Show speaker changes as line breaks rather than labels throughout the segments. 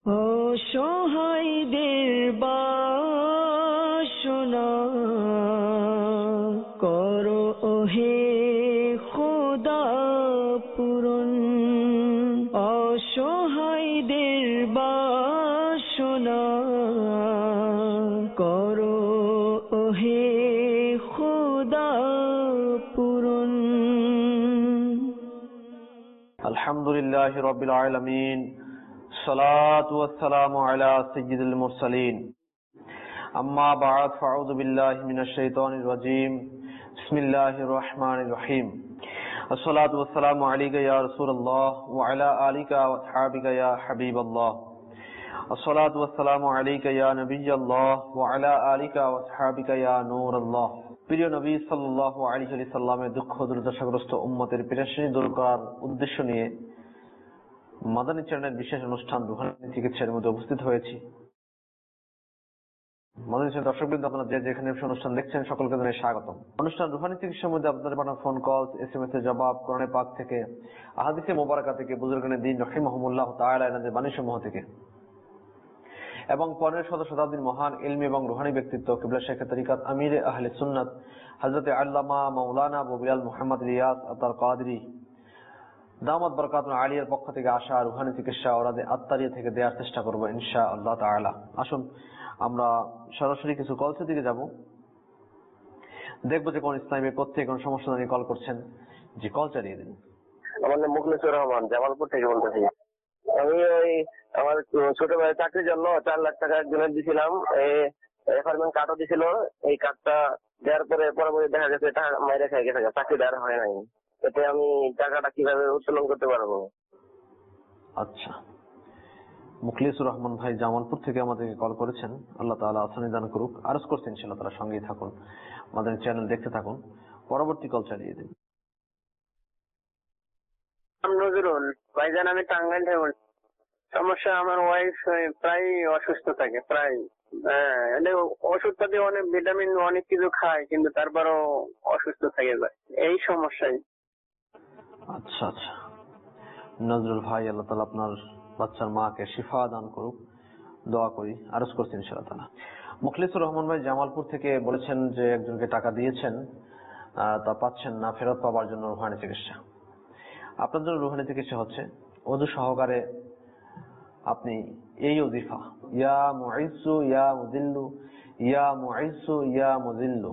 অসহায়দের বাসনা করো ওহে খোদা পূরণ। অসহায়দের বাসনা করো ওহে খোদা পূরণ।
আলহামদুলিল্লাহি রাব্বিল আলামিন, সালাতু ওয়াসসালামু আলা সাইয়্যিদিল মুরসালিন, আম্মা বা'দ, ফাআউযু বিল্লাহি মিনাশ শাইতানির রাজীম, বিসমিল্লাহির রহমানির রহিম। আসসালাতু ওয়াসসালামু আলাইকা ইয়া রাসূলুল্লাহ ওয়া আলা আলিকা ওয়া আসহাবিকা ইয়া হাবিবাল্লাহ। আসসালাতু ওয়াসসালামু আলাইকা ইয়া নবিয়্যাল্লাহ ওয়া আলা আলিকা ওয়া আসহাবিকা ইয়া নূরাল্লাহ। প্রিয় নবী সাল্লাল্লাহু আলাইহি সাল্লামের দুঃখ দুর্দশাগ্রস্ত উম্মতের পেরেশানি দূর করার উদ্দেশ্য নিয়ে মাদানী চ্যানেলের বিশেষ অনুষ্ঠান রুহানী চিকিৎসার মধ্যে উপস্থিত হয়েছি। মাদানী চ্যানেল দর্শকবৃন্দ, আপনারা যে যেখানে অনুষ্ঠান দেখছেন সকলকে জানাই স্বাগতম। অনুষ্ঠান রুহানী চিকিৎসার মধ্যে আপনাদের পাঠানো ফোন কল, SMS এর জবাব, কোরআনে পাক থেকে, আহাদিসে মোবারকা থেকে, বুজুর্গানে দ্বীন রাহিমাহুমুল্লাহ তাআলা এনাদের বাণীসমূহ থেকে, এবং 15 শতাব্দীর মহান ইলমি এবং রুহানী ব্যক্তিত্ব কিবলা শেখ তরিকাত আমিরে আহলে সুন্নাত হযরত আল্লামা মাওলানা আবু বিলাল মুহাম্মদ ইলিয়াস আতার কাদরি দামাত বরকাতুল আলিয়ার পক্ষ থেকে আসা রুহানী চিকিৎসা ওরাদে আত্মারিয়া থেকে দেওয়ার চেষ্টা করব ইনশাআল্লাহ তাআলা। আসুন আমরা সরাসরি কিছু কলসের দিকে যাব, দেখবো যে কোন ইসলামী প্রত্যেক কোন সমস্যা নিয়ে কল করছেন। জি, কল চালিয়ে দিন।
আমার নাম মুখলেসুর রহমান, জামালপুর থেকে বলতেছি। আমি ওই আমার ছোট ভাইয়ের চাকরির জন্য 4 লাখ টাকা একজনের দিয়েছিলাম, রেফারমেন্ট কার্ডও দিছিল। এই কার্ডটা দেওয়ার পরে পরবর্তী দেখা গেছে এটা মাইরে খেয়ে গেছে, চাকরি দেওয়ার হয় নাই। এতে আমি টাকাটা কিভাবে উত্তোলন করতে পারবো?
আচ্ছা, মুখলিসুর রহমান ভাই জামালপুর থেকে আমাদেরকে কল করেছেন। আল্লাহ তাআলা আসানি দান করুক। আরজ করছেন ইনশাআল্লাহ তাআলা সঙ্গেই থাকুন, আমাদের চ্যানেল দেখতে থাকুন। পরবর্তী কল চালিয়ে দিন।
নজরুল ভাইজান, আমি টাঙ্গাইল থেকে বলছি। সমস্যা, আমার ওয়াইফ প্রায় অসুস্থ থাকে, প্রায় ওষুধপাতি অনেক, ভিটামিন অনেক কিছু খায়, কিন্তু তারপরও অসুস্থ থাকে যায়, এই সমস্যাই।
আচ্ছা আচ্ছা, নজরুল ভাই, আল্লাহ তাআলা আপনার বাচ্চার মাকে শিফা দান করুক, দোয়া করি। আরজ করছেন ইনশাআল্লাহ তাআলা। মুখলিসুর রহমান ভাই জামালপুর থেকে বলেছেন যে একজনকে টাকা দিয়েছেন, তা পাচ্ছেন না, ফেরত পাওয়ার জন্য রুহানী চিকিৎসা। আপনার জন্য রুহানী চিকিৎসা হচ্ছে ওযু সহকারে আপনি এই ওজিফা ইয়া মুইজ্জু ইয়া মুযিল্লু ইয়া মুইজ্জু ইয়া মুযিল্লু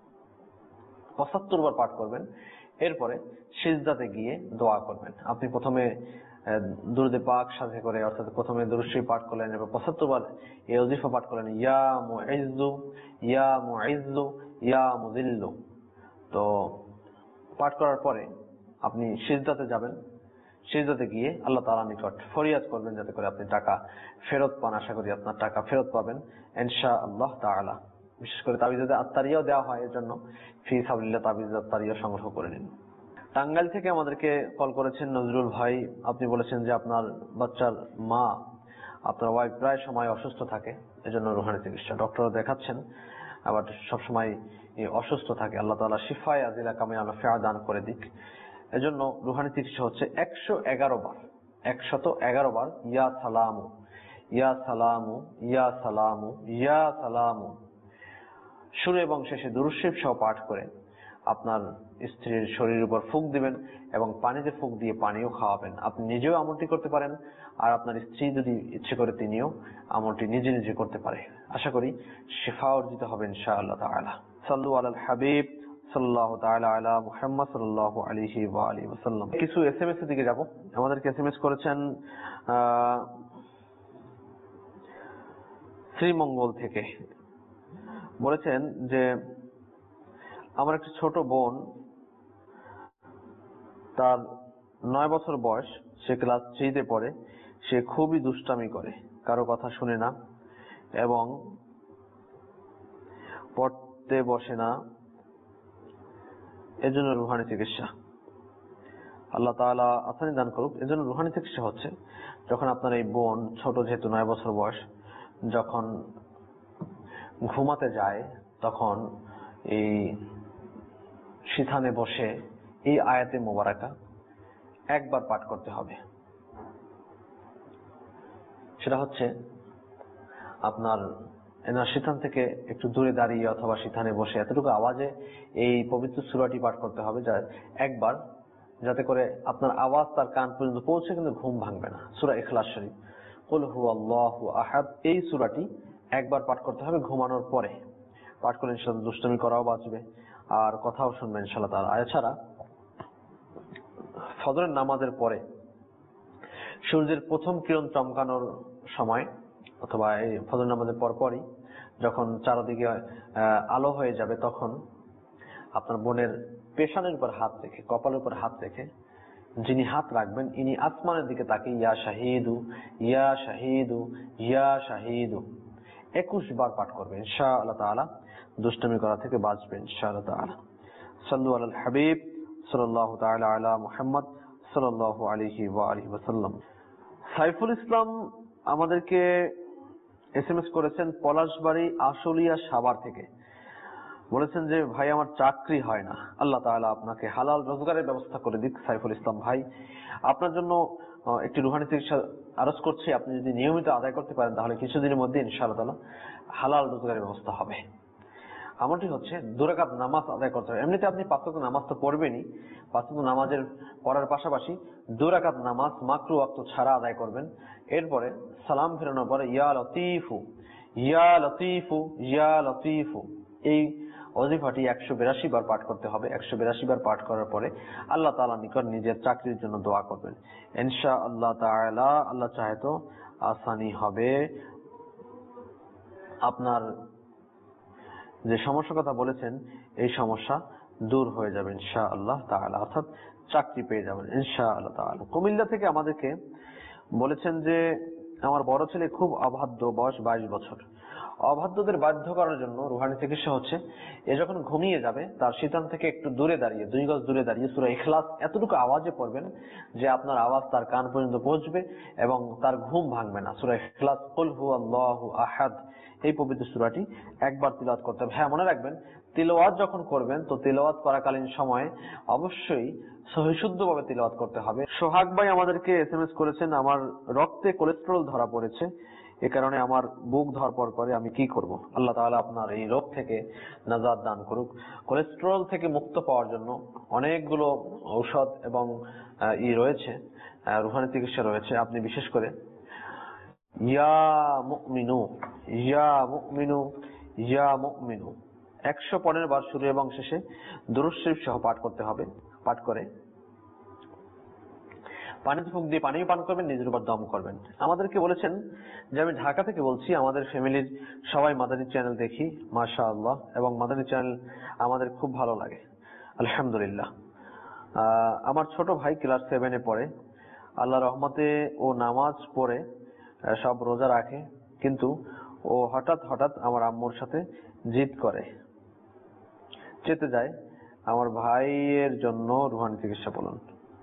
75 বার পাঠ করবেন। এরপরে সিজদাতে গিয়ে দোয়া করবেন। আপনি প্রথমে দুরুদে পাক সাথে করে, অর্থাৎ প্রথমে দুরূদ শরীফ পাঠ করলেন, এরপর 75 বার এই ওজিফা পাঠ করলেন, ইয়া মুইজ্জু ইয়া মুইজ্জু ইয়া মুযিল্লু। তো পাঠ করার পরে আপনি সিজদাতে যাবেন। সিজদাতে গিয়ে আল্লাহ তাআলার নিকট ফরিয়াদ করবেন যাতে করে আপনি টাকা ফেরত পান। আশা করি আপনার টাকা ফেরত পাবেন ইনশাআল্লাহ তাআলা। বিশেষ করে তাবিজে আত্তারিয়াও দেওয়া হয়, এর জন্য ফি সাবিলিল্লাহ তাবিজে আত্তারিয়া সংগ্রহ করে নিন। টাঙ্গাইল থেকে আমাদেরকে কল করেছেন নজরুল ভাই। আপনি বলেছেন যে আপনার বাচ্চার মা, আপনার ওয়াইফ প্রায় সময় অসুস্থ থাকে, এজন্য রুহানী চিকিৎসা। ডক্টর দেখাচ্ছেন, আবার সবসময় অসুস্থ থাকে। আল্লাহ তাআলা শিফায়ে আজিলা কামিলা নাফিআ দান করে দিক। এজন্য রুহানী চিকিৎসা হচ্ছে 111 বার, 111 বার ইয়া সালামু ইয়া সালামু ইয়া সালামু ইয়া সালামু শুরু এবং শেষে দুরূদ শরীফ সহ পাঠ করে আপনার স্ত্রীর শরীরের উপর ফুঁক দিবেন এবং পানিতে ফুঁক দিয়ে পানিও খাওয়াবেন। আপনি নিজেও আমলটি করতে পারেন, আর আপনার স্ত্রী যদি ইচ্ছে করে তিনিও আমলটি নিজে নিজে করতে পারে। আশা করি শিফা অর্জিত হবে ইনশাআল্লাহ তাআলা। সাল্লু আলাল হাবিব সাল্লাল্লাহু তাআলা আলা মুহাম্মদ সাল্লাল্লাহু আলাইহি ওয়া আলিহি ওয়াসাল্লাম। কিছু SMS এর দিকে যাব। আমাদেরকে SMS করেছেন শ্রীমঙ্গল থেকে। বলেছেন যে আমার একটা ছোট বোন, তার 9 বছর বয়স, সে ক্লাস 3 তে পড়ে। সে খুবই দুষ্টামি করে, কারো কথা শুনে না এবং পড়তে বসে না। এজন্য রুহানী চিকিৎসা। আল্লাহ তাআলা আসানি দান করুক। এজন্য রুহানী চিকিৎসা হচ্ছে, যখন আপনার এই বোন ছোট, যেহেতু 9 বছর বয়স, যখন ঘুমাতে যায় তখন এই সিথানে বসে এই আয়াতে মোবারকা একবার পাঠ করতে হবে। সেটা হচ্ছে আপনার এনার শীতান থেকে একটু দূরে দাঁড়িয়ে অথবা শীতানে বসে এতটুকু আওয়াজে এই পবিত্র সূরাটি পাঠ করতে হবে, যা একবার, যাতে করে আপনার আওয়াজ তার কান পর্যন্ত পৌঁছে কিন্তু ঘুম ভাঙবে না। সূরা ইখলাস শরীফ, কুল হুয়াল্লাহু আহাদ, এই সূরাটি একবার পাঠ করতে হবে ঘুমানোর পরে। পাঠ করলে ইনশাআল্লাহ দুষ্টুমি করাও বাঁচবে আর কথাও শুনবেন ইনশাআল্লাহ তাআলা। এছাড়া ফজরের নামাজের পরে সূর্যের প্রথম কিরণ চমকানোর সময় অথবা এই ফজর নামাজের পরপরই যখন চারদিকে আলো হয়ে যাবে, তখন আপনার বোনের পেশানের উপর হাত রেখে, কপালের উপর হাত রেখে, যিনি হাত রাখবেন ইনি আসমানের দিকে তাকিয়ে ইয়া শাহিদু ইয়া শাহিদু ইয়া শাহিদু 21 বার পাঠ করবেন ইনশাআল্লাহ তাআলা। দুষ্টুমি করা থেকে বাঁচবেন ইনশাআল্লাহ তাআলা। সাল্লু আলাল হাবিব সাল্লাল্লাহু তাআলা আলা মুহাম্মদ সাল্লাল্লাহু আলাইহি ওয়া আলিহি ওয়াসাল্লাম। সাইফুল ইসলাম আমাদেরকে এসএমএস করেছেন পলাশবাড়ি আশুলিয়া সাভার থেকে। বলেছেন যে ভাই আমার চাকরি হয় না, আল্লাহ তাআলা আপনাকে হালাল রোজগারের ব্যবস্থা করে দিক। সাইফুল ইসলাম ভাই, আপনার জন্য একটি রুহানি চিকিৎসা আরজ করছি। আপনি যদি নিয়মিত আদায় করতে পারেন তাহলে কিছুদিনের মধ্যে ইনশাআল্লাহ তাআলা হালাল রোজগারের ব্যবস্থা হবে। আমলটি হচ্ছে 2 রাকাত নামাজ আদায় করতে হবে। এমনিতে আপনি 5 ওয়াক্ত নামাজ তো পড়বেনই, 5 ওয়াক্ত নামাজের পড়ার পাশাপাশি 2 রাকাত নামাজ মাকরু ওয়াক্ত ছাড়া আদায় করবেন। এরপরে সালাম ফেরানোর পরে ইয়া লতীফু ইয়া লতীফু ইয়া লতীফু এই ওজিফাটি 182 বার পাঠ করতে হবে। 182 বার পাঠ করার পরে আল্লাহ তাআলার নিকট নিজের চাকরির জন্য দোয়া করবেন ইনশাআল্লাহ তাআলা। আল্লাহ চাহে তো আসানি হবে। আপনার যে সমস্যার কথা বলেছেন এই সমস্যা দূর হয়ে যাবে ইনশাআল্লাহ তাআলা, অর্থাৎ চাকরি পেয়ে যাবেন ইনশাআল্লাহ তাআলা। কুমিল্লা থেকে আমাদেরকে বলেছেন যে আমার বড় ছেলে খুব অবাধ্য, বয়স 22 বছর। অবাধ্যদের বাধ্য করার জন্য রুহানি চিকিৎসা হচ্ছে, এ যখন ঘুমিয়ে যাবে তার শীতান থেকে একটু দূরে দাঁড়িয়ে, 2 গজ দূরে দাঁড়িয়ে সূরা ইখলাস এতটুকু আওয়াজে পড়বেন যে আপনার আওয়াজ তার কান পর্যন্ত পৌঁছবে এবং তার ঘুম ভাঙবে না। সূরা ইখলাস, কুল হুয়াল্লাহু আহাদ, এই পবিত্র সূরাটি একবার তিলাওয়াত করতে হবে। হ্যাঁ, মনে রাখবেন তিলাওয়াত যখন করবেন তো তিলাওয়াত করাকালীন সময়ে অবশ্যই সহিশুদ্ধভাবে তিলাওয়াত করতে হবে। সোহাগ ভাই আমাদেরকে এসএমএস করেছেন, আমার রক্তে কোলেস্টেরল ধরা পড়েছে, এ কারণে আমার বুক ধরপড় করে, আমি কি করব? আল্লাহ তাআলা আপনার এই রোগ থেকে নাজাত দান করুক। কোলেস্টেরল থেকে মুক্ত পাওয়ার জন্য অনেকগুলো ঔষধ এবং রয়েছে, রুহানি চিকিৎসা রয়েছে। আপনি বিশেষ করে ইয়া মুমিনু ইয়া মুমিনু ইয়া মুমিনু 115 বার শুরু এবং শেষে দুরূদ শরীফ সহ পাঠ করতে হবে। পাঠ করে পানিতে ফুঁক দিয়ে পানি পান করবেন, নিজের উপর দম করবেন। আমাদেরকে বলেছেন যে আমি ঢাকা থেকে বলছি, আমাদের ফ্যামিলির সবাই মাদানী চ্যানেল দেখি মাশাআল্লাহ, এবং মাদানী চ্যানেল আমাদের খুব ভালো লাগে আলহামদুলিল্লাহ। আমার ছোট ভাই ক্লাস 7-এ পড়ে। আল্লাহর রহমতে ও নামাজ পড়ে সব রোজা রাখে, কিন্তু ও হঠাৎ হঠাৎ আমার আম্মুর সাথে জিদ করে, চেতে যায়। আমার ভাইয়ের জন্য রুহানি চিকিৎসা বলুন।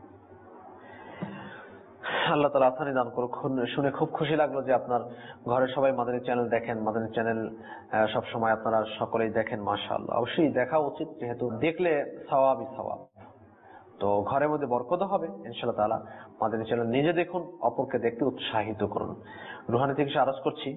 আল্লাহ তাআলা আসানি দান করুক। শুনে খুব খুশি লাগলো যে আপনার ঘরে সবাই মাদানী চ্যানেল দেখেন। মাদানী চ্যানেল সব সময় আপনারা সকলেই দেখেন, মাশাআল্লাহ। অবশ্যই দেখা উচিত, যেহেতু দেখলে সওয়াবই সওয়াব। তো ঘরের মধ্যে বরকত হবে ইনশাআল্লাহ তাআলা। মাদানী চ্যানেল নিজে দেখুন, অপরকে দেখতে উৎসাহিত করুন। রুহানি চিকিৎসা আরজ করছি।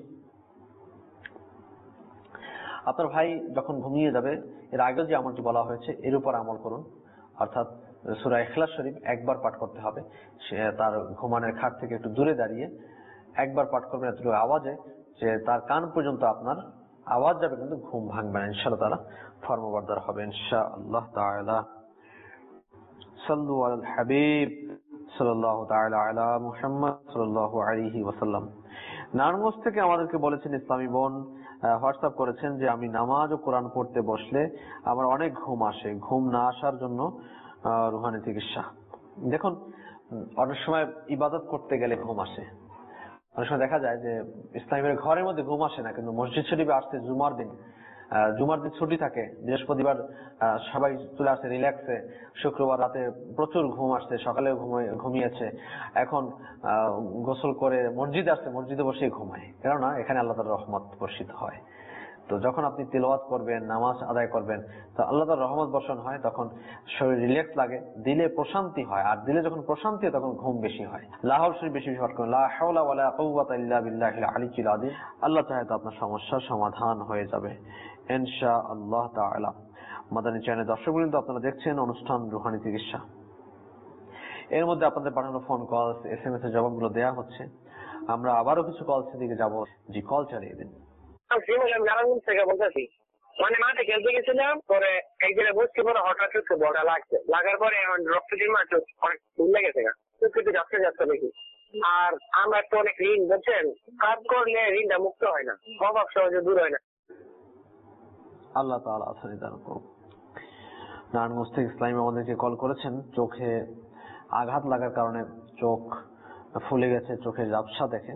আপনার ভাই যখন ঘুমিয়ে যাবে, এর আগে যে আমলটি বলা হয়েছে এর উপর আমল করুন, অর্থাৎ সূরা ইখলাস শরীফ একবার পাঠ করতে হবে। সে তার ঘুমানোর খাট থেকে একটু দূরে দাঁড়িয়ে একবার পাঠ করবেন এতটুকু আওয়াজে যে তার কান পর্যন্ত আপনার আওয়াজ যাবে, কিন্তু ঘুম ভাঙবে না ইনশাআল্লাহ তাআলা, ফরমাবরদার হবে ইনশাআল্লাহ তাআলা। সাল্লু আলাল হাবিব সাল্লাল্লাহু তাআলা আলা মুহাম্মদ সাল্লাল্লাহু আলাইহি ওয়াসাল্লাম। নারায়ণগঞ্জ থেকে আমাদেরকে বলেছেন ইসলামী বোন, হোয়াটসঅ্যাপ করেছেন যে আমি নামাজ ও কোরআন পড়তে বসলে আমার অনেক ঘুম আসে, ঘুম না আসার জন্য রুহানি চিকিৎসা। দেখুন, অনেক সময় ইবাদত করতে গেলে ঘুম আসে। অনেক সময় দেখা যায় যে ইসলামের ঘরের মধ্যে ঘুম আসে না, কিন্তু মসজিদ শরীফে আসছে জুমার দিন ছুটি থাকে, বৃহস্পতিবার সবাই চলে আসে রিল্যাক্সে, শুক্রবার রাতে প্রচুর ঘুম আসছে, সকালে ঘুমিয়েছে, এখন গোসল করে মসজিদে আসছে, মসজিদে বসে ঘুমায়, কেননা এখানে আল্লাহ তাআলার রহমত বর্ষিত হয়। তো যখন আপনি তিলাওয়াত করবেন, নামাজ আদায় করবেন, তো আল্লাহ তাআলার রহমত বর্ষণ হয়, তখন শরীর রিল্যাক্স লাগে, দিলে প্রশান্তি হয়। আর দিলে যখন প্রশান্তি হয় তখন ঘুম বেশি হয়। লাহল শরীফ বেশি বেশি পাঠ করুন, লা হাওলা ওয়ালা কুওয়াতা ইল্লা বিল্লাহিল আলিয়্যিল আযীম। আল্লাহ চাহে তো আপনার সমস্যার সমাধান হয়ে যাবে ইনশাআল্লাহ তাআলা। মাদানী চ্যানেল দর্শকবৃন্দ, আপনারা দেখছেন অনুষ্ঠান রুহানি চিকিৎসা। এর মধ্যে আপনাদের পাঠানো ফোন কল, SMS এর জবাবগুলো দেওয়া হচ্ছে। আমরা আবারও কিছু কল দিকে যাব। জি, কল চালিয়ে দিন।
নারায়ণগঞ্জ থেকে বলতেছি। মানে মাঠে খেলতে গেছিলাম, পরে একদিনে বসছি, পরে হঠাৎ চোখে বলটা লাগছে, লাগার পরে এখন রক্ত জমা চোখ অনেক ফুল লেগেছে, চোখ কিন্তু যাচ্ছে যাচ্ছে দেখি। আর আমরা তো অনেক ঋণ, বুঝছেন, কাজ করলে ঋণটা মুক্ত হয় না, অভাব সহজে দূর হয় না।
আল্লাহ তাআলা আসানি দান করুন। নারায়ণগঞ্জ থেকে ইসলামী আমাদেরকে কল করেছেন, চোখে আঘাত লাগার কারণে চোখ ফুলে গেছে, চোখে ঝাপসা দেখে,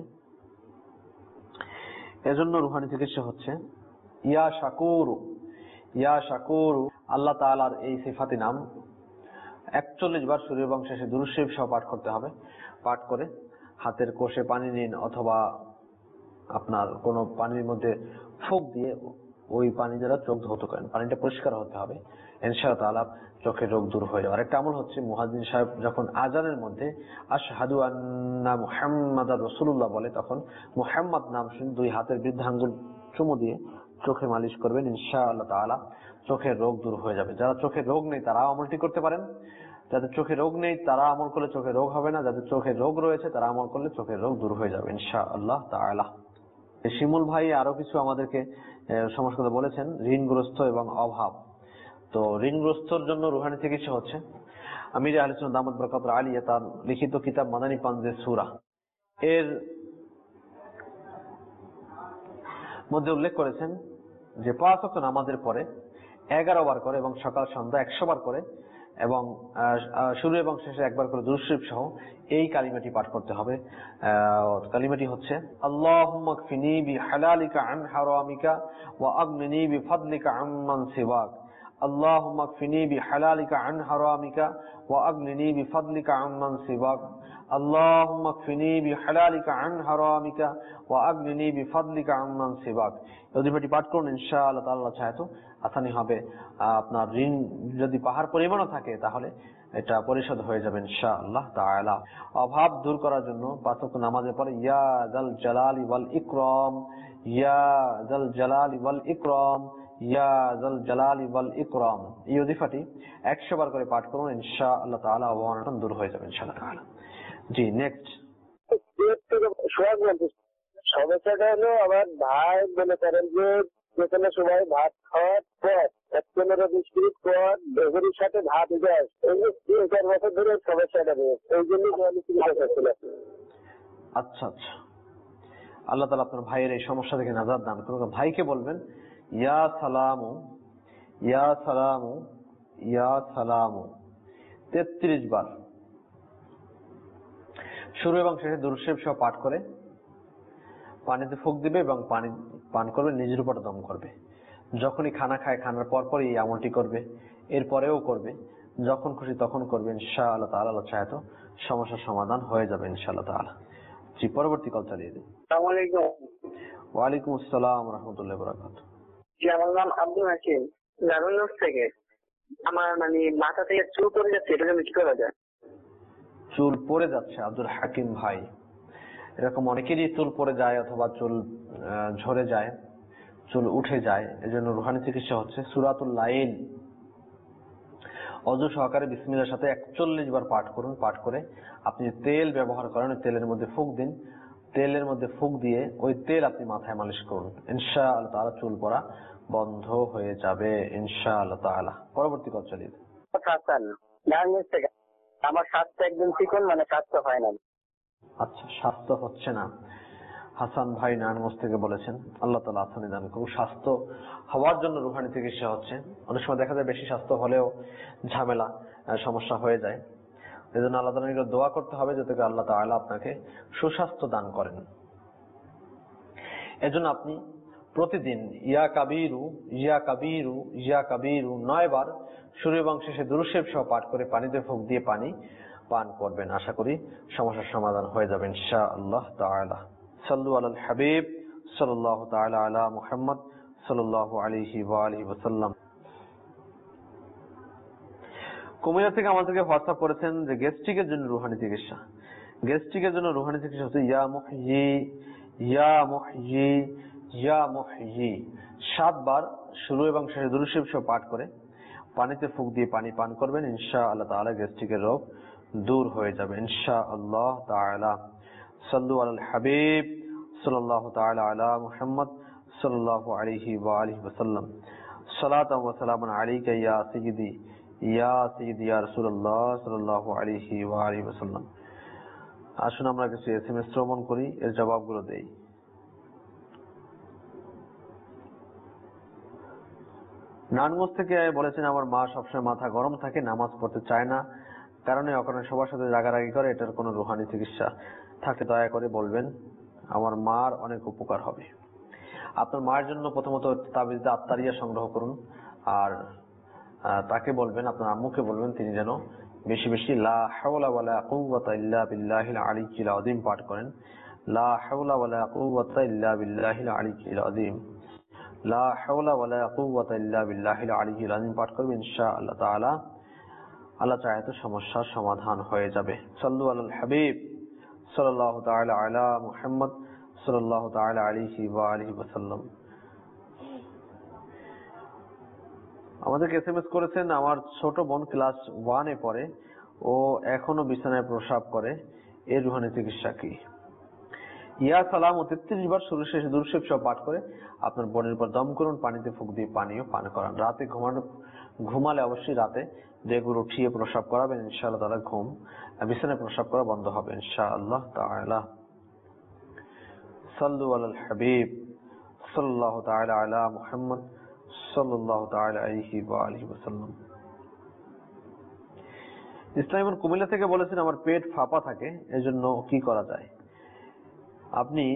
এজন্য রুহানি চিকিৎসা হচ্ছে। ইয়া শাকুরু, ইয়া শাকুরু, আল্লাহ তাআলার এই সিফাতি নাম 41 বার সূরা এবং শেষে দুরূদ শরীফ সহ পাঠ করতে হবে। পাঠ করে হাতের কোষে পানি নিন, অথবা আপনার কোনো পানির মধ্যে ফুঁক দিয়ে ওই পানি দ্বারা চোখ ধৌত করেন। পানিটা পরিষ্কার হতে হবে, ইনশাআল্লাহ তাআলা চোখের রোগ দূর হয়ে যাবে। আরেকটা আমল হচ্ছে, মুয়াজ্জিন সাহেব যখন আজানের মধ্যে আশহাদু আন্না মুহাম্মাদার রাসূলুল্লাহ বলে, তখন মুহাম্মদ নাম শুনে দুই হাতের বৃদ্ধাঙ্গুল চুমু দিয়ে চোখে মালিশ করবেন, ইনশাআল্লাহ তাআলা চোখের রোগ দূর হয়ে যাবে। যারা চোখের রোগ নেই তারা আমলটি করতে পারেন। যাদের চোখের রোগ নেই তারা আমল করলে চোখের রোগ হবে না, যাদের চোখের রোগ রয়েছে তারা আমল করলে চোখের রোগ দূর হয়ে যাবে ইনশাআল্লাহ তাআলা। শিমুল ভাই আরো কিছু আমাদেরকে সমস্যা কথা বলেছেন, ঋণগ্রস্ত এবং অভাব। তো ঋণগ্রস্তর জন্য রুহানি চিকিৎসা হচ্ছে। আমির আহলে সুন্নাত দামাত বরকাতুহু আলিয়া তার লিখিত কিতাব মাদানী পাঞ্জে সূরা এর মধ্যে উল্লেখ করেছেন যে 5 ওয়াক্ত নামাজের পরে 11 বার করে এবং সকাল সন্ধ্যা 100 বার করে এবং শুরু এবং শেষে একবার করে দুরূদ শরীফ সহ এই কালিমাটি পাঠ করতে হবে। কালিমাটি হচ্ছে আল্লাহুম্মা কফিনি বিহালালিকা আন হারামিকা ওয়া আগনিনি বিফাদলিকা আম্মান সিওয়াক। আল্লাহুম্মা কফিনি বিহালালিকা আন হারামিকা ওয়া আগনিনি বিফাদলিকা আম্মান সিওয়াক। আল্লাহুম্মা কফিনি বিহালালিকা আন হারামিকা ওয়া আগনিনি বিফাদলিকা আম্মান সিওয়াক। এই দুটি পাঠ করুন, ইনশাআল্লাহ তাআলা চাহে তো আসানি হবে। আপনার ঋণ যদি পাহাড় পরিমাণও থাকে তাহলে এটা পরিশোধ হয়ে যাবে ইনশাআল্লাহ তাআলা। অভাব দূর করার জন্য 5 ওয়াক্ত নামাজের পরে ইয়া যাল জালালি ওয়াল ইকরাম, ইয়া যাল জালালি ওয়াল ইকরাম, ইয়া যাল জালালি ওয়াল ইকরাম, এই ওজিফাটি 100 বার করে পাঠ করুন, ইনশাআল্লাহ তাআলা অভাব দূর হয়ে যাবে ইনশাআল্লাহ তাআলা। জি, নেক্সট।
সমস্যাটা হলো, আমার ভাই মনে করেন যে যেকোনো সময় ভাত খাওয়ার পর 15-20 মিনিট পর বেগুনির সাথে ভাত যায়, এই যে 3-4 বছর ধরে সমস্যাটা রয়েছে, এই জন্য আমি চিকিৎসা করছিলাম।
আচ্ছা আচ্ছা, আল্লাহ তাআলা আপনার ভাইয়ের এই সমস্যা থেকে নাজাত দান করুন। ভাইকে বলবেন ইয়া সালামু, ইয়া সালামু, ইয়া সালামু 33 বার শুরু এবং শেষে দুরূদ শরীফ সহ পাঠ করে পানিতে ফুঁক দিবে এবং পানি পান করবে, নিজের উপর দম করবে। যখনই খানা খায়, খানার পরপরই এই আমলটি করবে, এরপরেও করবে, যখন খুশি তখন করবে, ইনশাআল্লাহ তাআলা আল্লাহ চাহে তো সমস্যার সমাধান হয়ে যাবে ইনশাআল্লাহ তাআলা। জি, পরবর্তী কল চালিয়ে দিন।
আসসালামু আলাইকুম।
ওয়ালাইকুম আসসালাম ওয়া রাহমাতুল্লাহি ওয়া বারাকাতুহু।
জি, আমার নাম আব্দুল হাকিম, নারায়ণগঞ্জ থেকে। আমার মানে মাথা থেকে চুল পড়ে যাচ্ছে, এটা আমি কি করা যায়?
চুল পড়ে যাচ্ছে আব্দুল হাকিম ভাই, এরকম অনেকেরই চুল পড়ে যায় অথবা চুল ঝরে যায়, চুল উঠে যায়। এজন্য রুহানি চিকিৎসা হচ্ছে সূরাতুল লাইল অযু সহকারে বিসমিল্লাহর সাথে 41 বার পাঠ করুন। পাঠ করে আপনি তেল ব্যবহার করেন, তেলের মধ্যে ফুঁক দিন, তেলের মধ্যে ফুঁক দিয়ে ওই তেল আপনি মাথায় মালিশ করুন, ইনশাআল্লাহ তাআলা চুল পড়া বন্ধ হয়ে যাবে ইনশাআল্লাহ তাআলা। পরবর্তী কল চালিয়ে দিন।
নারায়ণগঞ্জ থেকে। আমার স্বাস্থ্য একদম চিকন, মানে স্বাস্থ্য হয় না।
আচ্ছা, স্বাস্থ্য হচ্ছে না, হাসান ভাই নারায়ণগঞ্জ থেকে বলেছেন। আল্লাহ তাআলা আসানি দান করুন। স্বাস্থ্য হওয়ার জন্য রুহানি চিকিৎসা হচ্ছে। অনেক সময় দেখা যায় বেশি স্বাস্থ্য হলেও ঝামেলা, সমস্যা হয়ে যায়। এই জন্য আল্লাহ তাআলার নিকট দোয়া করতে হবে যাতে আল্লাহ তাআলা আপনাকে সুস্বাস্থ্য দান করেন। এজন্য আপনি প্রতিদিন ইয়া কাবীরু, ইয়া কাবীরু, ইয়া কাবীরু 9 বার শুরু এবং শেষে দুরূদ শরীফ সহ পাঠ করে পানিতে ফুঁক দিয়ে পানি পান করবেন। আশা করি সমস্যার সমাধান হয়ে যাবে ইনশাআল্লাহ তাআলা। সাল্লু আলাল হাবিব সাল্লাল্লাহু তাআলা আলা মুহাম্মদ সাল্লাল্লাহু আলাইহি ওয়া আলিহি ওয়াসাল্লাম। কুমিল্লা থেকে আমাদেরকে হোয়াটসঅ্যাপ করেছেন যে গ্যাস্ট্রিকের জন্য রুহানি চিকিৎসা। গ্যাস্ট্রিকের জন্য রুহানি চিকিৎসা হচ্ছে ইয়া মুহয়ি ইয়া মুহয়ি ইয়া মুহয়ি 7 বার শুরু এবং শেষে দুরূদ শরীফ সহ পাঠ করে পানিতে ফুঁক দিয়ে পানি পান করবেন, ইনশাআল্লাহ তাআলা গ্যাস্ট্রিকের রোগ দূর হয়ে যাবে ইনশাআল্লাহ তাআলা। সাল্লু আলাল হাবিব সাল্লাল্লাহু তাআলা আলা মুহাম্মদ সাল্লাল্লাহু আলাইহি ওয়া আলিহি ওয়াসাল্লাম। সালাতাও ওয়া সালামান আলাইকা ইয়া সাইয়্যিদি ইয়া রাসূলুল্লাহ সাল্লাল্লাহু আলাইহি ওয়া আলিহি ওয়াসাল্লাম। আসুন আমরা কিছু এসএমএস শ্রবণ করি, এর জবাবগুলো দেই। নানগঞ্জ থেকে বলেছেন আমার মা সবসময় মাথা গরম থাকে, নামাজ পড়তে চায় না, কারণে অকারণে সবার সাথে রাগারাগি করে, এটার কোনো রুহানি চিকিৎসা থাকে দয়া করে বলবেন, আমার মার অনেক উপকার হবে। আপনার মায়ের জন্য প্রথমত তাবিজে আত্তারিয়া সংগ্রহ করুন, আর তাকে বলবেন, আপনার আম্মুকে বলবেন তিনি যেন বেশি বেশি লা হাওলা ওয়ালা কুওয়াতা ইল্লা বিল্লাহিল আলিয়্যিল আযীম পাঠ করেন। লা হাওলা ওয়ালা কুওয়াতা ইল্লা বিল্লাহিল আলিয়্যিল আযীম, লা হাওলা ওয়ালা কুওয়াতা ইল্লা বিল্লাহিল আলিয়্যিল আযীম পাঠ করবেন, ইনশাআল্লাহ তাআলা আল্লাহ চাহে তো সমস্যার সমাধান হয়ে যাবে। সাল্লু আলাল হাবিব সাল্লাল্লাহু তাআলা আলা মুহাম্মদ সাল্লাল্লাহু তাআলা আলাইহি ওয়া আলিহি ওয়াসাল্লাম। আমাদেরকে এসএমএস করেছেন আমার ছোট বোন ক্লাস 1 এ পড়ে, ও এখনো বিছানায় প্রস্রাব করে, এর রুহানি চিকিৎসা কি? ইয়া সালাম ও 33 বার শুরু শেষে দুরূদ শরীফ সহ পাঠ করে আপনার বোনের উপর দম করুন, পানিতে ফুঁক দিয়ে পানিও পান করান। রাতে ঘুমালে অবশ্যই রাতে রেগুলার উঠিয়ে প্রস্রাব করাবেন, ইনশাআল্লাহ তাআলা বিছানায় প্রস্রাব করা বন্ধ হবে ইনশাআল্লাহ তাআলা। সাল্লু আলাল হাবিব সাল্লাল্লাহু তাআলা আলা মুহাম্মদ সাল্লাল্লাহু তাআলা আলাইহি ওয়া আলিহি ওয়াসাল্লাম। ইসলাম কুমিল্লা থেকে বলেছেন আমার পেট ফাঁপা থাকে, এজন্য কি করা যায়? আপনি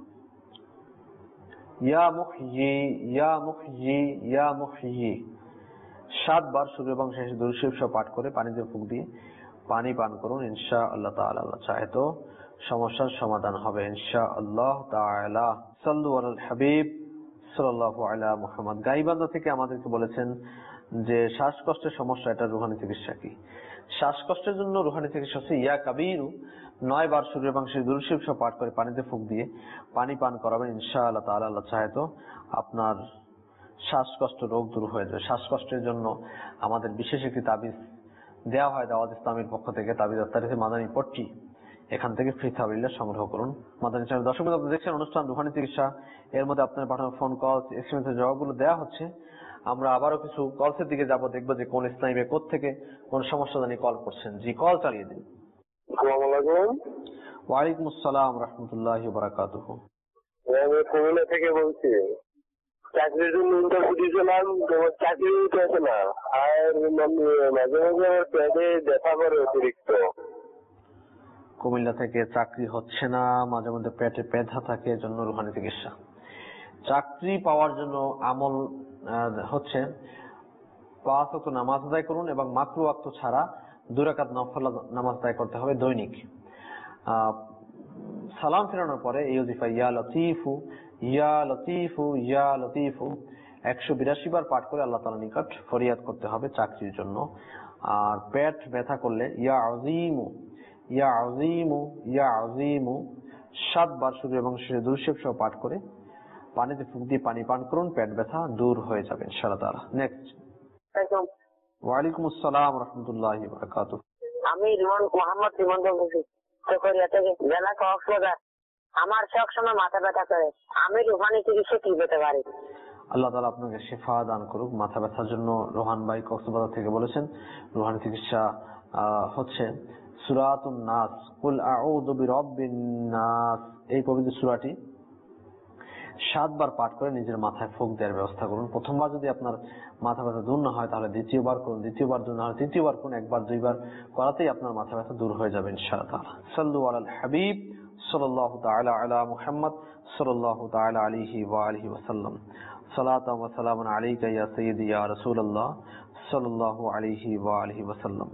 ইয়া মুহয়ি ইয়া মুহয়ি ইয়া মুহয়ি 7 বার শুরু এবং শেষে দুরূদ শরীফ সহ পাঠ করে পানিতে ফুঁক দিয়ে পানি পান করুন, ইনশাআল্লাহ তাআলা আল্লাহ চাহে তো সমস্যার সমাধান হবে ইনশাআল্লাহ তাআলা। সাল্লু আলাল হাবিব সাল্লাল্লাহু আলা মুহাম্মদ। গাইবান্ধা থেকে আমাদেরকে বলেছেন যে শ্বাসকষ্টের সমস্যা, এটা রুহানি চিকিৎসা কি? শ্বাসকষ্টের জন্য রুহানি চিকিৎসা হচ্ছে ইয়া কাবীরু 9 বার শুরু এবং শেষে দুরূদ শরীফ সহ পাঠ করে পানিতে ফুঁক দিয়ে পানি পান করাবেন, ইনশাআল্লাহ তাআলা আল্লাহ চাহে তো আপনার শ্বাসকষ্ট রোগ দূর হয়ে যাবে। শ্বাসকষ্টের জন্য আমাদের বিশেষ একটি তাবিজ দেওয়া হয় দাওয়াত ইসলামের পক্ষ থেকে, তাবিজ আত্তারিয়া মাদানী পট্টি, এখান থেকে ফ্রি তাবিল্লাহ সংগ্রহ করুন। মাদানী চ্যানেল দর্শক আপনি দেখছেন অনুষ্ঠান রুহানি চিকিৎসা, এর মধ্যে আপনার পাঠানো ফোন কল এসএমএস এর জবাবগুলো দেওয়া হচ্ছে। আমরা আবারও কিছু কলসের দিকে যাব, দেখবো যে কোন ইসলামী ভাই কোত্থেকে কোন সমস্যা জানিয়ে কল করছেন। জি, কল চালিয়ে দিন।
আসসালামু আলাইকুম।
ওয়ালাইকুম আসসালাম রাহমাতুল্লাহি ওয়া বারাকাতুহু।
আমি কুমিল্লা থেকে বলছি। চাকরির জন্য ইন্টারভিউ দিয়েছিলাম, তোমার চাকরি হয়েছে না, আর মাঝে মাঝে আমার পেটে ব্যথা করে অতিরিক্ত।
কুমিল্লা থেকে চাকরি হচ্ছে না, মাঝে মধ্যে পেটে ব্যথা থাকে, এজন্য রুহানি চিকিৎসা। চাকরি পাওয়ার জন্য আমল হচ্ছে 5 ওয়াক্ত নামাজ আদায় করুন এবং মাকরুহ ওয়াক্ত ছাড়া 2 রাকাত নফল নামাজ আদায় করতে হবে দৈনিক। সালাম ফেরানোর পরে এই ওজিফা ইয়া লতীফু ইয়া লতীফু ইয়া লতীফু 182 বার পাঠ করে আল্লাহ তাআলার নিকট ফরিয়াদ করতে হবে চাকরির জন্য। আর পেট ব্যথা করলে ইয়া আযীমু ইয়া আযীমু ইয়া আযীমু 7 বার শুরু এবং শেষে দুরূদ শরীফ সহ পাঠ করে পানিতে ফুঁক দিয়ে পানি পান করুন, পেট ব্যথা দূর হয়ে যাবে ইনশাআল্লাহ তাআলা। নেক্সট। ওয়ালাইকুম আসসালাম রাহমাতুল্লাহি ওয়া বারাকাতুহু।
আমি মোহাম্মদ রিমন বলছি চকরিয়া থেকে, জেলা কক্সবাজার। আমার সবসময় মাথা ব্যথা করে, আমি রুহানি চিকিৎসা কি পেতে পারি?
আল্লাহ তাআলা আপনাকে শিফা দান করুক। মাথা ব্যথার জন্য রোহান ভাই কক্সবাজার থেকে বলেছেন রুহানি চিকিৎসা হচ্ছে সূরাতুন নাস, কুল আউযু বিরাব্বিন নাস, এই পবিত্র সূরাটি 7 বার পাঠ করে নিজের মাথায় ফুঁক দেওয়ার ব্যবস্থা করুন। প্রথমবার যদি আপনার মাথা ব্যথা দূর না হয় তাহলে দ্বিতীয়বার করুন, দ্বিতীয়বার দূর না হয় তৃতীয়বার করুন, 1 বার 2 বার করাতেই আপনার মাথা ব্যথা দূর হয়ে যাবে ইনশাআল্লাহ তাআলা। সাল্লু আলাল হাবিব সাল্লাল্লাহু তাআলা আলা মুহাম্মদ সাল্লাল্লাহু তাআলা আলাইহি ওয়া আলিহি ওয়াসাল্লাম। সালাতাও ওয়া সালামুন আলাইকা ইয়া সাইয়্যিদি ইয়া রাসূলুল্লাহ সাল্লাল্লাহু আলাইহি ওয়া আলিহি ওয়াসাল্লাম।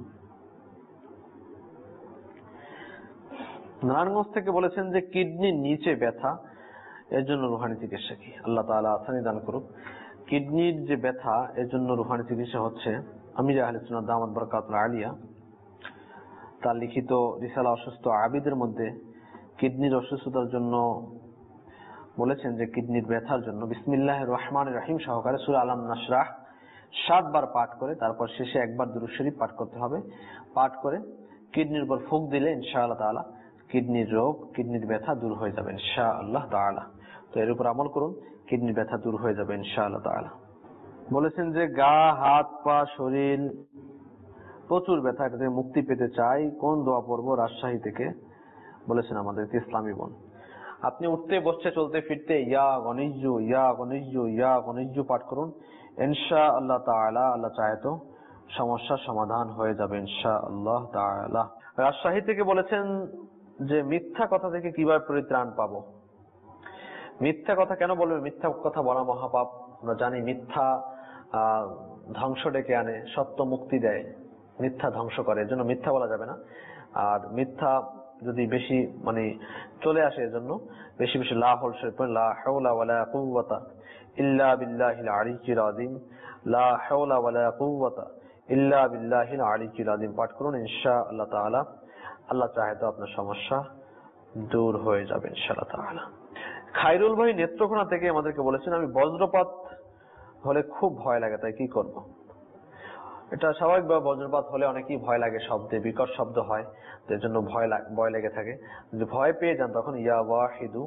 নারায়ণগঞ্জ থেকে বলেছেন যে কিডনির নিচে ব্যথা, এর জন্য রুহানি চিকিৎসা কি? আল্লাহ তাআলা আসানি দান করুক। কিডনির যে ব্যথা, এর জন্য রুহানি চিকিৎসা হচ্ছে আমির আহলে সুন্নাত দামাত বরকাতুল আলিয়া তার লিখিত রিসালা অসুস্থ আবিদের মধ্যে কিডনির অসুস্থতার জন্য বলেছেন যে কিডনির ব্যথার জন্য বিসমিল্লাহির রহমানির রহিম সহকারে সূরা আলাম নাশরাহ 7 বার পাঠ করে তারপর শেষে একবার দুরূদ শরীফ পাঠ করতে হবে। পাঠ করে কিডনির উপর ফুঁক দিলে ইনশাআল্লাহ তাআলা কিডনির রোগ, কিডনির ব্যথা দূর হয়ে যাবে ইনশাআল্লাহ তাআলা। তো এর উপর আমল করুন, কিডনির ব্যথা দূর হয়ে যাবে ইনশাআল্লাহ তাআলা। বলেছেন যে গা, হাত, পা, শরীর প্রচুর ব্যথা, এটা থেকে মুক্তি পেতে চাই, কোন দোয়া পড়বো? রাজশাহী থেকে বলেছেন আমাদেরকে ইসলামী বোন। আপনি উঠতে বসতে চলতে ফিরতে ইয়া গনিজ্জু ইয়া গনিজ্জু ইয়া গনিজ্জু পাঠ করুন ইনশাআল্লাহ তাআলা। আল্লাহ চায় তো সমস্যার সমাধান হয়ে যাবে ইনশাআল্লাহ তাআলা। রাজশাহী থেকে বলেছেন যে মিথ্যা কথা থেকে কিভাবে পরিত্রাণ পাবো? মিথ্যা কথা কেন বলবে? মিথ্যা কথা বলা মহাপাপ। আমরা জানি মিথ্যা ধ্বংস ডেকে আনে, সত্য মুক্তি দেয়, মিথ্যা ধ্বংস করে, এজন্য মিথ্যা বলা যাবে না। আর মিথ্যা যদি বেশি চলে আসে, এজন্য বেশি বেশি লা হাওলা ওয়ালা কুওয়াতা ইল্লা বিল্লাহিল আলিয়্যিল আযীম, লা হাওলা ওয়ালা কুওয়াতা ইল্লা বিল্লাহিল আলিয়্যিল আযীম পাঠ করুন ইনশাআল্লাহ তাআলা। আল্লাহ চাহে তো আপনার সমস্যা দূর হয়ে যাবে ইনশাআল্লাহ তাআলা। খায়রুল ভাই নেত্রকোনা থেকে আমাদেরকে বলেছেন আমি বজ্রপাত হলে খুব ভয় লাগে, তাই কি করব? এটা স্বাভাবিকভাবে বজ্রপাত হলে অনেকেই ভয় লাগে, শব্দে বিকট শব্দ হয়, এর জন্য ভয় লেগে থাকে। যদি ভয় পেয়ে যান তখন ইয়া ওয়াহিদু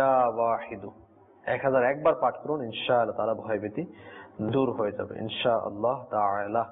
1001 বার পাঠ করুন ইনশাআল্লাহ তাআলা, ভয়ভীতি দূর হয়ে যাবে ইনশাআল্লাহ তাআলা।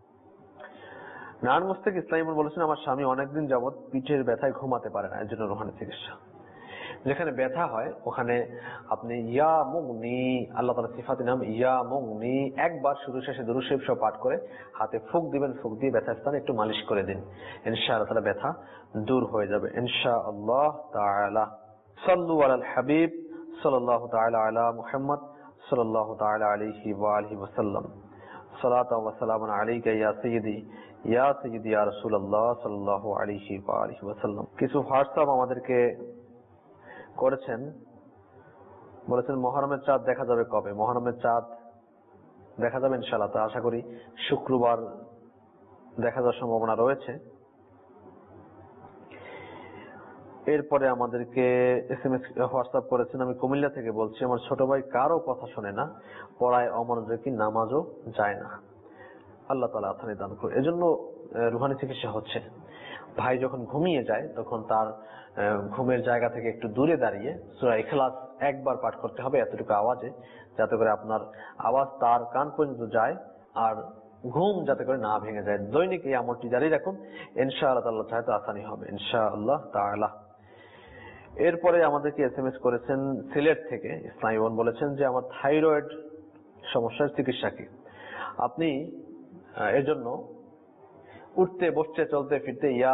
নান মুস্তাক ইসলামী বলেছেন আমার স্বামী অনেকদিন যাবত পিঠের ব্যথায় ঘুমাতে পারে না, এর জন্য রুহানি চিকিৎসা। যেখানে ব্যথা হয় ওখানে আপনি ইয়া মুগনি, আল্লাহ তাআলার সিফাতের নাম ইয়া মুগনি, একবার শুরু শেষে দুরূদ শরীফ সহ পাঠ করে হাতে ফুঁক দিবেন, ফুঁক দিয়ে ব্যথার স্থানে একটু মালিশ করে দিন, ইনশাআল্লাহ তাআলা ব্যথা দূর হয়ে যাবে ইনশাআল্লাহ তাআলা। সাল্লু আলাল হাবিব সাল্লাল্লাহু তাআলা আলা মুহাম্মদ সাল্লাল্লাহু তাআলা আলাইহি ওয়া আলিহি ওয়াসাল্লাম। সালাতু ওয়া সালামুন আলাইকা ইয়া সাইয়্যিদি ইয়া রাসূলুল্লাহ সাল্লাল্লাহু আলাইহি ওয়া আলিহি ওয়াসাল্লাম। কিছু হোয়াটসঅ্যাপ আমাদেরকে করেছেন, বলেছেন মুহররমের চাঁদ দেখা যাবে কবে? মুহররমের চাঁদ দেখা যাবে ইনশাআল্লাহ, তো আশা করি শুক্রবার দেখা যাওয়ার সম্ভাবনা রয়েছে। এরপরে আমাদেরকে এসএমএস হোয়াটসঅ্যাপ করেছেন আমি কুমিল্লা থেকে বলছি, আমার ছোট ভাই কারো কথা শোনে না, পড়ায় অমনোযোগী, নামাজও যায় না, আল্লাহ তাআলা আসানি দান করুন। এজন্য রুহানি চিকিৎসা হচ্ছে। ভাই যখন ঘুমিয়ে যায় তখন তার ঘুমের জায়গা থেকে একটু দূরে দাঁড়িয়ে সূরা ইখলাস 1 বার পাঠ করতে হবে এতটুকু আওয়াজে, যাতে করে আপনার আওয়াজ তার কান পর্যন্ত যায় আর ঘুম যাতে করে না ভেঙে যায়। দৈনিক এই আমলটি জারি রাখুন ইনশাআল্লাহ তাআলা, চাহে তো আসানি হবে ইনশাআল্লাহ তাআলা। এরপরে আমাদেরকে এসএমএস করেছেন সিলেট থেকে ইসলামী বোন, বলেছেন যে আমার থাইরয়েড সমস্যার চিকিৎসা কি? আপনি এর জন্য উঠতে বসতে চলতে ফিরতে ইয়া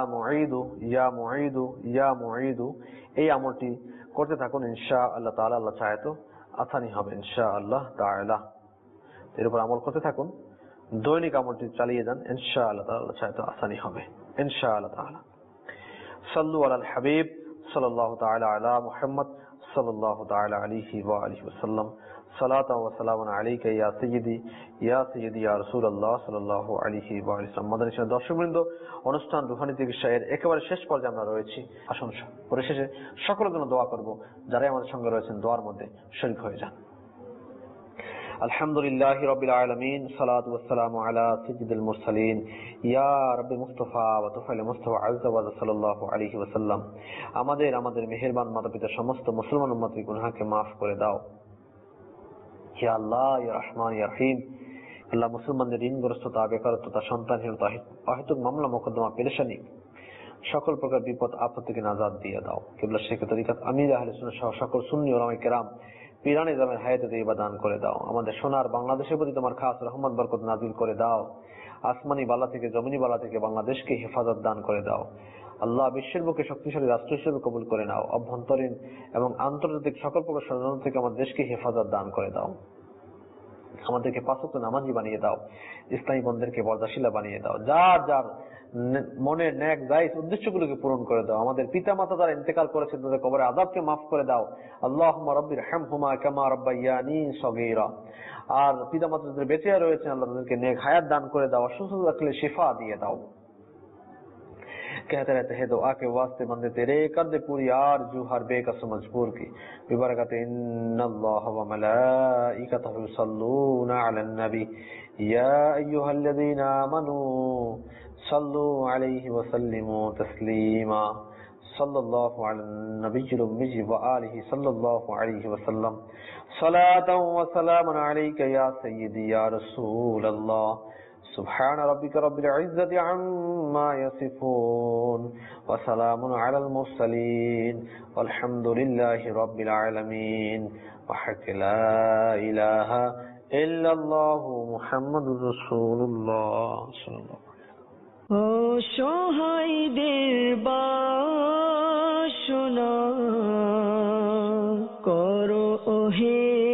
মুঈদু এই আমলটি করতে থাকুন ইনশাআল্লাহ তাআলা, আল্লাহ চাহে তো আসানি হবে ইনশাআল্লাহ তাআলা। এর উপর আমল করতে থাকুন, দৈনিক আমলটি চালিয়ে যান ইনশাআল্লাহ তাআলা, আল্লাহ চাহে তো আসানি হবে ইনশাআল্লাহ তাআলা। সাল্লু আলাল হাবিব সাল্লাল্লাহু তাআলা আলা মুহাম্মদ সাল্লাল্লাহু তাআলা আলাইহি ওয়া আলিহি ওয়াসাল্লাম। সালাতু ওয়া সালামুন আলাইকা ইয়া সাইয়্যিদি ইয়া রাসূলুল্লাহ সাল্লাল্লাহু আলাইহি ওয়া সাল্লাম। মাদানী দর্শকবৃন্দ, অনুষ্ঠান রুহানি চিকিৎসা এর একেবারে শেষ পর্যায়ে আমরা রয়েছি। আসুন পরিশেষে সকলের জন্য দোয়া করব, যারাই আমাদের সঙ্গে রয়েছেন দোয়ার মধ্যে শরীক হয়ে যান। আলহামদুলিল্লাহি রাব্বিল আলামিন, সালাতু ওয়াস সালামু আলা সাইয়্যিদিল মুরসালিন ইয়া রাব্বি মুস্তাফা ওয়া তুফাইল মুস্তাফা আযজা ওয়া সাল্লাল্লাহু আলাইহি ওয়াসাল্লাম। আমাদের মেহেরবান মাতা-পিতা সমস্ত মুসলমান উম্মতের গুনাহকে maaf করে দাও হে আল্লাহ, ইয়া রহমান ইয়া রহিম। আল্লাহ মুসলমানদের ঋণগ্রস্ততা, বেকারত্বতা, সন্তানহীনতা, অহেতুক মামলা মোকদ্দমা, পেরেশানি, সকল প্রকার বিপদ আপদ থেকে নাজাত দিয়ে দাও। কিবলা শেখ তরিকাত আমির আহলে সুন্নাহ সহ সকল সুন্নি ওলামায়ে কেরাম পীরানে জামের হায়াতে তৈয়বা দান করে দাও। আমাদের সোনার বাংলাদেশের প্রতি তোমার খাস রহমত বরকত নাজিল করে দাও। আসমানি বালা থেকে জমিনি বালা থেকে বাংলাদেশকে হেফাজত দান করে দাও। আল্লাহ বিশ্বের বুকে শক্তিশালী রাষ্ট্র হিসেবে কবুল করে নাও। অভ্যন্তরীণ এবং আন্তর্জাতিক সকল প্রকার ষড়যন্ত্র থেকে আমাদের দেশকে হেফাজত দান করে দাও। আমাদেরকে পাঁচ ওয়াক্ত নামাজি বানিয়ে দাও। ইসলামী বন্ধুদেরকে বরদাশিলা বানিয়ে দাও। যার যার মনের ন্যাক জায়েজ উদ্দেশ্যগুলোকে পূরণ করে দাও। আমাদের পিতামাতা যারা ইন্তেকাল করেছে তাদের কবরের আযাবকে মাফ করে দাও। আল্লাহুম্মা রাব্বিরহামহুমা কামা রাব্বায়ানি সগীরা। আর পিতামাতা যাদের বেঁচে রয়েছেন আল্লাহ তাদেরকে নেক হায়াত দান করে দাও, অসুস্থ থাকলে শিফা দিয়ে দাও। कहते रहते हैं दुआ के वास्ते बंदे तेरे कर दे पूरी आरज़ू हर बेकस मजबूर की बिबरकत इन्नल्लाह व मलाइकतहु युसल्लूना अलन नबी या अय्युहल्लज़ीना आमनू सल्लू अलैहि व सल्लिमू तस्लीमा सल्लल्लाहु अलन नबिय्यिल उम्मी व आलिहि सल्लल्लाहु अलैहि व सल्लम सलातन व सलामन अलैका या सय्यदी या रसूलल्लाह सुब्हान रब्बिका रब्बिल इज्जति अम्मा यसिफून व सलामुन अलल मुरसलीन वल्हम्दुलिल्लाहि रब्बिल आलमीन व हक ला इलाहा इल्लल्लाहु मुहम्मदुर रासूलुल्लाह सल्लल्लाहु
ও সহায়দের বাসনা করো ওহে